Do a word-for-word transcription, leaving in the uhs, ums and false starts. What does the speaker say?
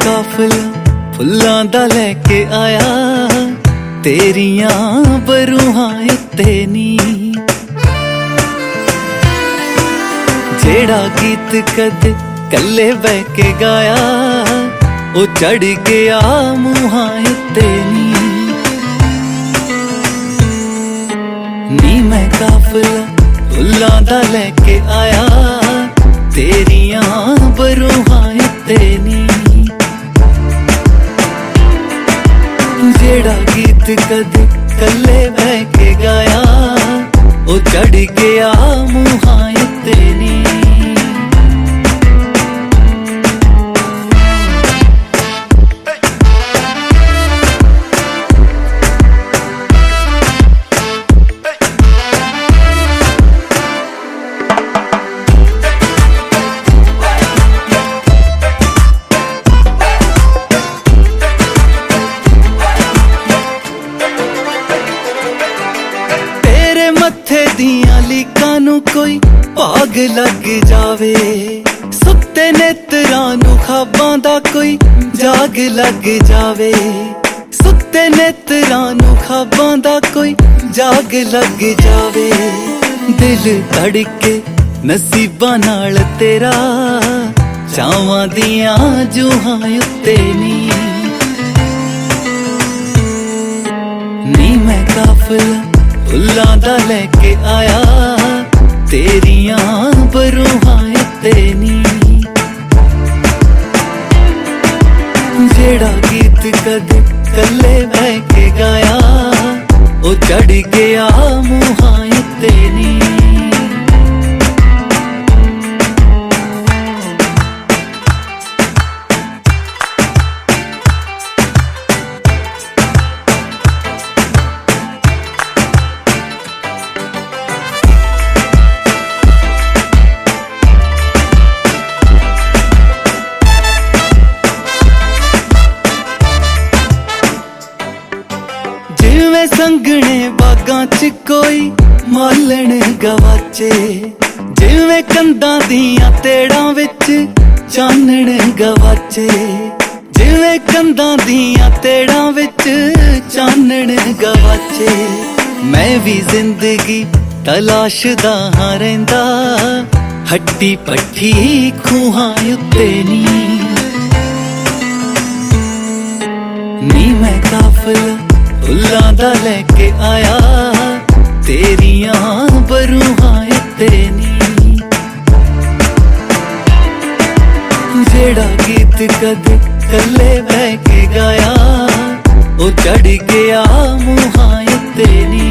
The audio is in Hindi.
काफिला फुल्लां दा लेके आया, तेरियां बरूहां उत्ते नी। जेड़ा गीत कद कल्ले बह के गाया, ओ चढ़ गया मुहां उत्ते नी। नी मैं काफिला फुल्लां दा लेके आया, तेरियां बरूहां उत्ते नी। जेड़ा गीत कद कल्ले बह के गाया, ओ चढ़ गया मुहां उत्ते नी। दियां लीकां नू कोई भाग लग जावे, सुत्ते नेत्रां नू ख्वाबां दा कोई जाग लग जावे। सुत्ते नेत्रां नू ख्वाबां दा कोई जाग लग जावे। दिल धड़के नसीबां नाल तेरा, चावां दियां जूहां उत्ते नी। नी मैं काफिला फुल्लां दा लेके आया, तेरियां बरूहां उत्ते नी। जेड़ा गीत कद कल्ले बह के गाया, ओ चढ़ गया मुहां उत्ते नी। जिवें संगने बागां च कोई मालण गवाचे, जिवें कंधां दियां तेड़ां विच चानण गवाचे। जिवें कंधां दियां तेड़ां विच चानण गवाचे। मैं भी जिंदगी तलाशदा हां रहिंदा, हट्टी पट्टी खूहां उत्ते नी। नी मैं काफिला फुल्लां दा लेके आया, तेरियां बरूहां उत्ते नी। जेड़ा गीत कद कल्ले बह के गाया, ओ चढ़ गया मुहां उत्ते नी।